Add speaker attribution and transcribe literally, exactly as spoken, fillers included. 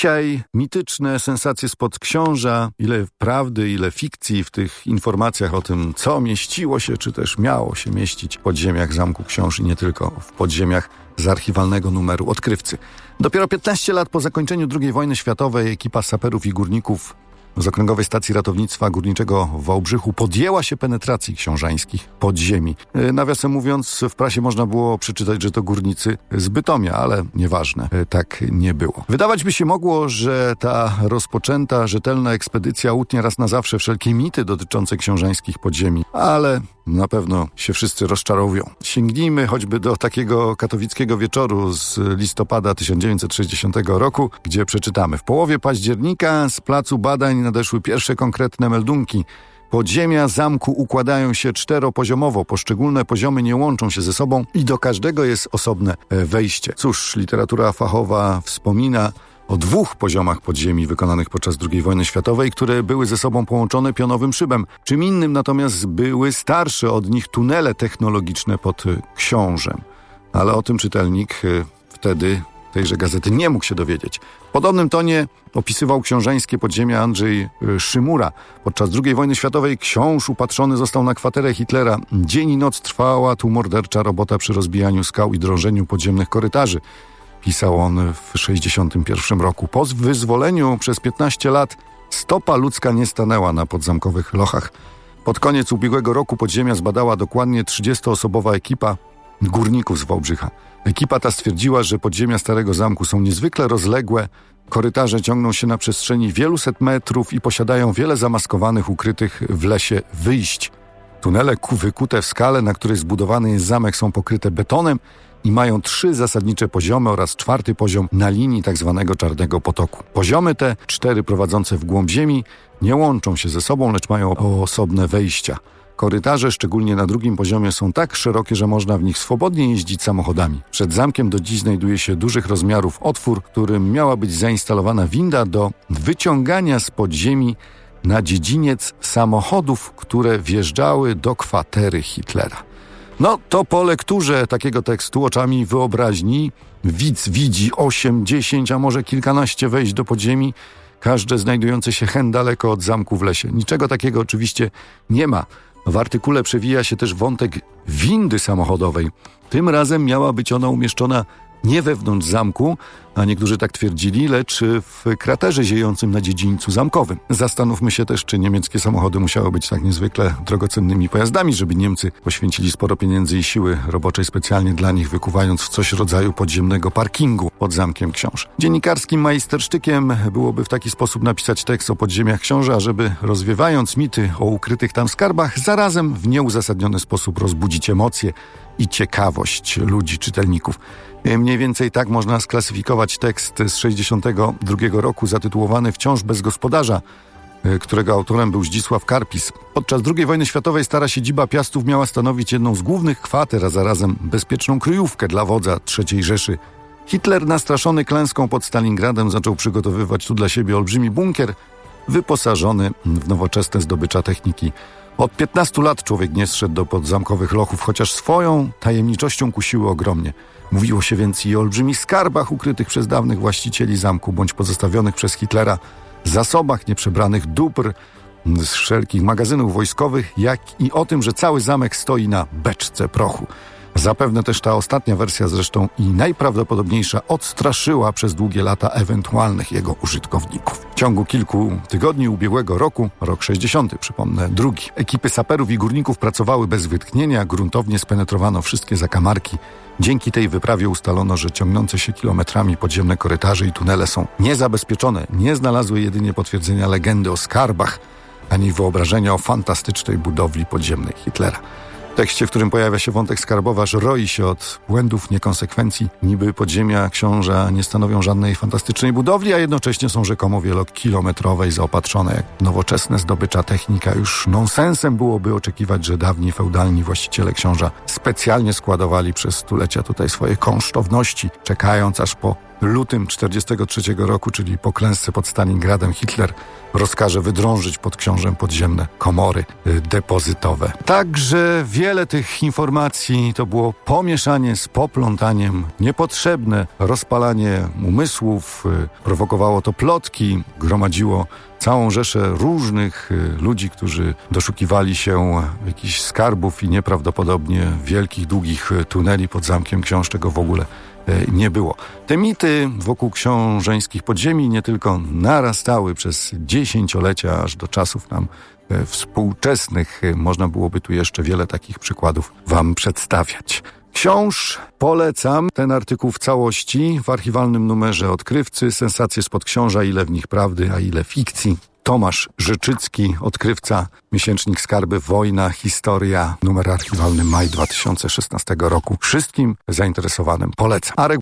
Speaker 1: Dzisiaj mityczne sensacje spod książa, ile prawdy, ile fikcji w tych informacjach o tym, co mieściło się, czy też miało się mieścić w podziemiach Zamku Książ i nie tylko w podziemiach z archiwalnego numeru Odkrywcy. Dopiero piętnaście lat po zakończeniu drugiej wojny światowej ekipa saperów i górników z Okręgowej Stacji Ratownictwa Górniczego w Wałbrzychu podjęła się penetracji książańskich podziemi. Nawiasem mówiąc, w prasie można było przeczytać, że to górnicy z Bytomia, ale nieważne, tak nie było. Wydawać by się mogło, że ta rozpoczęta, rzetelna ekspedycja utnie raz na zawsze wszelkie mity dotyczące książańskich podziemi, ale na pewno się wszyscy rozczarują. Sięgnijmy choćby do takiego katowickiego wieczoru z listopada tysiąc dziewięćset sześćdziesiątego roku, gdzie przeczytamy: w połowie października z placu badań nadeszły pierwsze konkretne meldunki. Podziemia zamku układają się czteropoziomowo, poszczególne poziomy nie łączą się ze sobą i do każdego jest osobne wejście. Cóż, literatura fachowa wspomina o dwóch poziomach podziemi wykonanych podczas drugiej wojny światowej, które były ze sobą połączone pionowym szybem. Czym innym natomiast były starsze od nich tunele technologiczne pod Książem. Ale o tym czytelnik wtedy tejże gazety nie mógł się dowiedzieć. W podobnym tonie opisywał książańskie podziemia Andrzej Szymura. Podczas drugiej wojny światowej Książ upatrzony został na kwaterę Hitlera. Dzień i noc trwała tu mordercza robota przy rozbijaniu skał i drążeniu podziemnych korytarzy. Pisał on w sześćdziesiątym pierwszym roku. Po wyzwoleniu przez piętnaście lat stopa ludzka nie stanęła na podzamkowych lochach. Pod koniec ubiegłego roku podziemia zbadała dokładnie trzydziestoosobowa ekipa górników z Wałbrzycha. Ekipa ta stwierdziła, że podziemia Starego Zamku są niezwykle rozległe, korytarze ciągną się na przestrzeni wieluset metrów i posiadają wiele zamaskowanych, ukrytych w lesie wyjść. Tunele wykute w skale, na której zbudowany jest zamek, są pokryte betonem i mają trzy zasadnicze poziomy oraz czwarty poziom na linii tzw. Czarnego Potoku. Poziomy te, cztery prowadzące w głąb ziemi, nie łączą się ze sobą, lecz mają osobne wejścia. Korytarze, szczególnie na drugim poziomie, są tak szerokie, że można w nich swobodnie jeździć samochodami. Przed zamkiem do dziś znajduje się dużych rozmiarów otwór, w którym miała być zainstalowana winda do wyciągania z podziemi na dziedziniec samochodów, które wjeżdżały do kwatery Hitlera. No to po lekturze takiego tekstu oczami wyobraźni widz widzi osiem, dziesięć, a może kilkanaście wejść do podziemi, każde znajdujące się hen daleko od zamku w lesie. Niczego takiego oczywiście nie ma. W artykule przewija się też wątek windy samochodowej. Tym razem miała być ona umieszczona nie wewnątrz zamku, a niektórzy tak twierdzili, lecz w kraterze ziejącym na dziedzińcu zamkowym. Zastanówmy się też, czy niemieckie samochody musiały być tak niezwykle drogocennymi pojazdami, żeby Niemcy poświęcili sporo pieniędzy i siły roboczej specjalnie dla nich, wykuwając w coś rodzaju podziemnego parkingu pod Zamkiem Książ. Dziennikarskim majstersztykiem byłoby w taki sposób napisać tekst o podziemiach Książa, żeby rozwiewając mity o ukrytych tam skarbach, zarazem w nieuzasadniony sposób rozbudzić emocje i ciekawość ludzi, czytelników. Mniej więcej tak można sklasyfikować tekst z sześćdziesiątego drugiego roku zatytułowany Wciąż bez gospodarza, którego autorem był Zdzisław Karpis. Podczas drugiej wojny światowej stara siedziba Piastów miała stanowić jedną z głównych kwater, a zarazem bezpieczną kryjówkę dla wodza trzeciej Rzeszy. Hitler, nastraszony klęską pod Stalingradem, zaczął przygotowywać tu dla siebie olbrzymi bunkier wyposażony w nowoczesne zdobycza techniki. Od piętnastu lat człowiek nie zszedł do podzamkowych lochów, chociaż swoją tajemniczością kusiły ogromnie. Mówiło się więc i o olbrzymich skarbach ukrytych przez dawnych właścicieli zamku, bądź pozostawionych przez Hitlera zasobach nieprzebranych dóbr z wszelkich magazynów wojskowych, jak i o tym, że cały zamek stoi na beczce prochu. Zapewne też ta ostatnia wersja, zresztą i najprawdopodobniejsza, odstraszyła przez długie lata ewentualnych jego użytkowników. W ciągu kilku tygodni ubiegłego roku, rok sześćdziesiąty, przypomnę, drugi, ekipy saperów i górników pracowały bez wytchnienia, gruntownie spenetrowano wszystkie zakamarki. Dzięki tej wyprawie ustalono, że ciągnące się kilometrami podziemne korytarze i tunele są niezabezpieczone. Nie znalazły jedynie potwierdzenia legendy o skarbach, ani wyobrażenia o fantastycznej budowli podziemnej Hitlera. W tekście, w którym pojawia się wątek skarbowy, aż roi się od błędów, niekonsekwencji. Niby podziemia Książa nie stanowią żadnej fantastycznej budowli, a jednocześnie są rzekomo wielokilometrowe i zaopatrzone jak nowoczesne zdobycza technika. Już nonsensem byłoby oczekiwać, że dawni feudalni właściciele Książa specjalnie składowali przez stulecia tutaj swoje kosztowności, czekając aż po lutym czterdziestego trzeciego roku, czyli po klęsce pod Stalingradem, Hitler rozkaże wydrążyć pod książem podziemne komory depozytowe. Także wiele tych informacji to było pomieszanie z poplątaniem niepotrzebne, rozpalanie umysłów, prowokowało to plotki, gromadziło całą rzeszę różnych ludzi, którzy doszukiwali się jakichś skarbów i nieprawdopodobnie wielkich, długich tuneli pod Zamkiem Książ, czego w ogóle nie było. Te mity wokół książeńskich podziemi nie tylko narastały przez dziesięciolecia, aż do czasów nam współczesnych. Można byłoby tu jeszcze wiele takich przykładów wam przedstawiać. Książ polecam ten artykuł w całości w archiwalnym numerze Odkrywcy. Sensacje spod książa, ile w nich prawdy, a ile fikcji. Tomasz Życzycki, Odkrywca, miesięcznik Skarby, Wojna, Historia, numer archiwalny maj dwa tysiące szesnastego roku. Wszystkim zainteresowanym polecam. Arek